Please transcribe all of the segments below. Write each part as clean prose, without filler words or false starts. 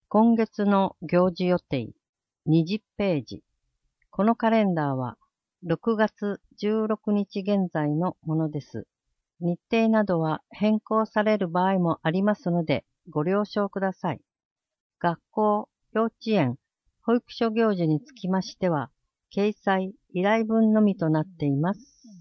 今月の行事予定20ページ。このカレンダーは6月16日現在のものです。日程などは変更される場合もありますのでご了承ください。学校、幼稚園、保育所行事につきましては、掲載、依頼文のみとなっています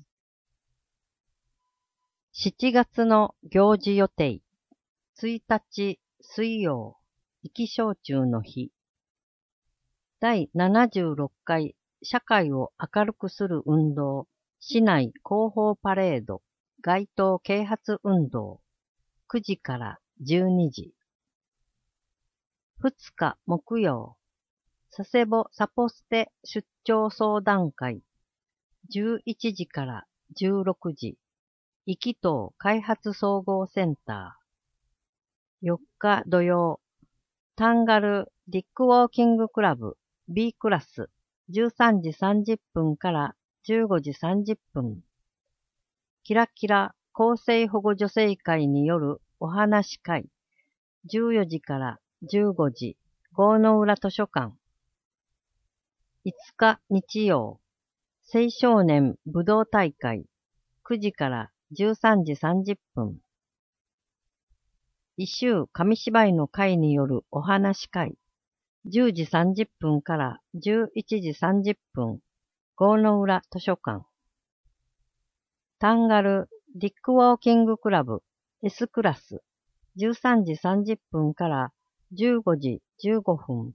。7月の行事予定1日水曜、意気小中の日。第76回社会を明るくする運動、市内広報パレード、街頭啓発運動、9時から12時。2日木曜、佐世保サポステ出張相談会、11時から16時。壱岐島開発総合センター。4日土曜、タンガルディックウォーキングクラブ B クラス13時30分から15時30分。キラキラ厚生保護女性会によるお話会14時から15時郷の浦図書館。5日日曜、青少年武道大会9時から13時30分。一周紙芝居の会によるお話会10時30分から11時30分。郷の浦図書館。タンガルディックウォーキングクラブ S クラス13時30分から15時15分。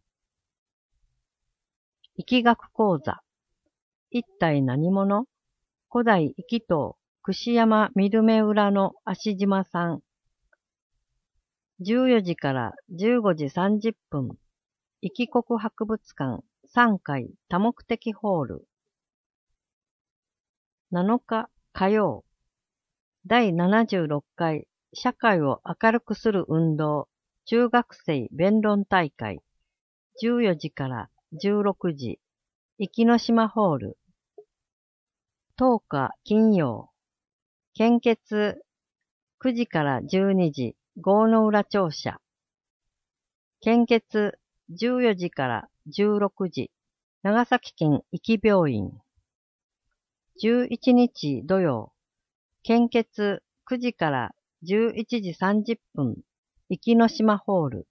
易学講座。一体何者？古代壱岐島串山見る目裏の足島さん。14時から15時30分。壱岐国博物館3階多目的ホール。7日火曜。第76回社会を明るくする運動中学生弁論大会14時から16時。壱岐の島ホール。10日金曜。献血9時から12時。郷の浦庁舎。献血14時から16時。長崎県壱岐病院。11日土曜。献血9時から11時30分。壱岐の島ホール。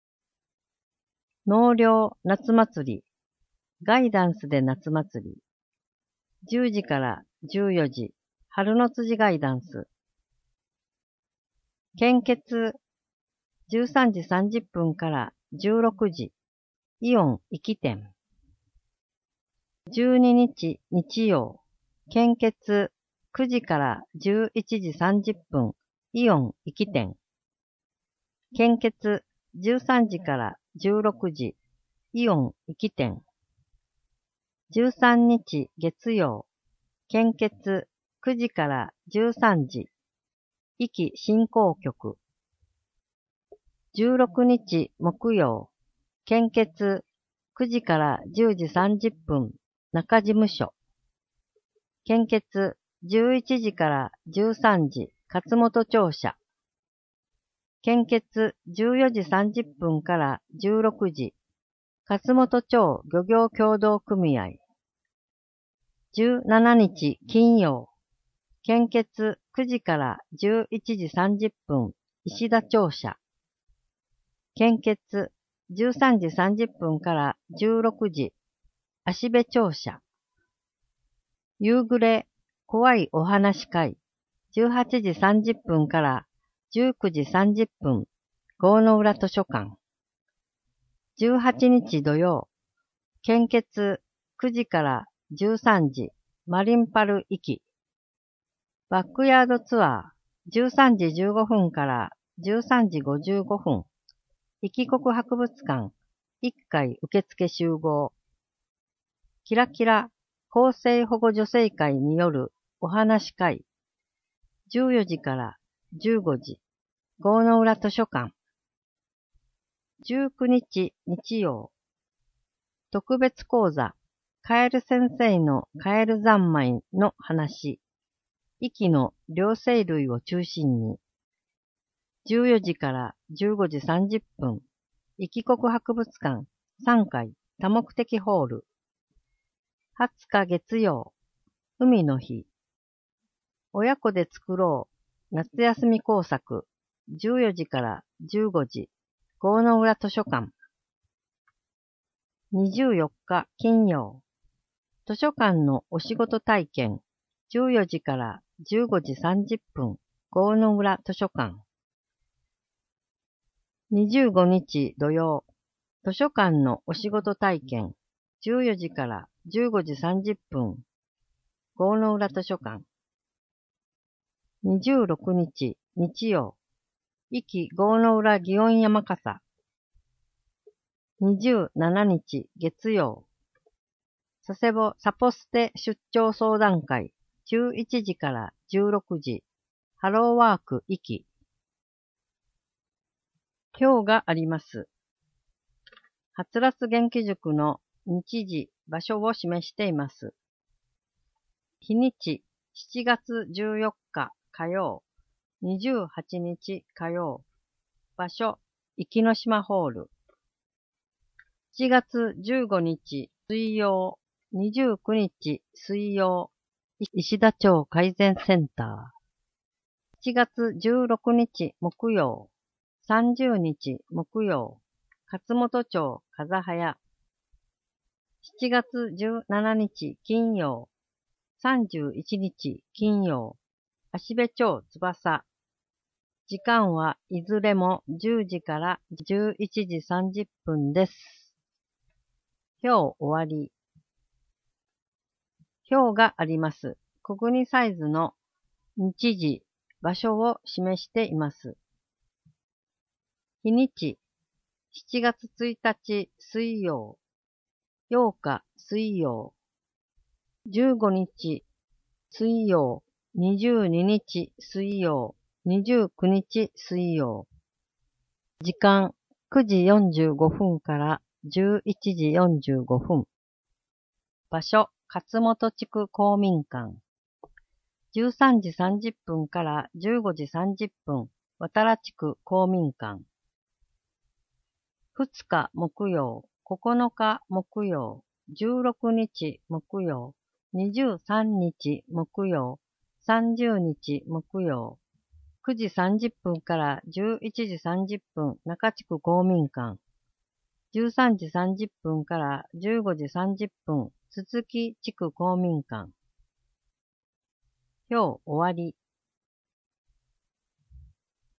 納涼夏祭り。ガイダンスで夏祭り。10時から14時。春の辻ガイダンス。献血13時30分から16時。イオン壱岐店。12日日曜。献血9時から11時30分。イオン壱岐店。献血13時から16時。イオン壱岐店。13日月曜。献血9時から13時。壱岐振興局。16日木曜。献血9時から10時30分。中事務所。献血11時から13時。勝本庁舎。献血14時30分から16時。勝本町漁業協同組合。17日金曜。献血9時から11時30分。石田庁舎。献血13時30分から16時。芦部庁舎。夕暮れ怖いお話会。18時30分から19時30分。郷の浦図書館。18日土曜。献血9時から13時。マリンパル壱岐。バックヤードツアー13時15分から13時55分。壱岐国博物館1階受付集合。キラキラ厚生保護女性会によるお話会。14時から15時。郷の浦図書館。19日日曜。特別講座。カエル先生のカエル三昧の話。壱岐の両生類を中心に。14時から15時30分。 壱岐国博物館3階多目的ホール。20日月曜、海の日。親子で作ろう夏休み工作。14時から15時。郷の浦図書館。24日金曜。図書館のお仕事体験。14時から15時30分。郷の浦図書館。25日土曜。図書館のお仕事体験。14時から15時30分。郷の浦図書館。26日日曜。壱岐郷の浦祇園山笠。27日月曜。佐世保サポステ出張相談会。11時から16時。ハローワーク壱岐。表があります。はつらつ元気塾の日時、場所を示しています。日にち、7月14日火曜、28日火曜。場所、壱岐の島ホール。7月15日水曜、29日水曜。石田町改善センター。7月16日木曜、30日木曜。勝本町風早。7月17日金曜、31日金曜。芦部町翼。時間はいずれも10時から11時30分です。表終わり。表があります。小国サイズの日時、場所を示しています。日にち、7月1日水曜、8日水曜、15日水曜、22日水曜、29日水曜。時間9時45分から11時45分。場所、勝本地区公民館。13時30分から15時30分、渡良地区公民館。2日木曜、9日木曜、16日木曜、23日木曜、30日木曜。9時30分から11時30分、中地区公民館。13時30分から15時30分、筒木地区公民館。表終わり。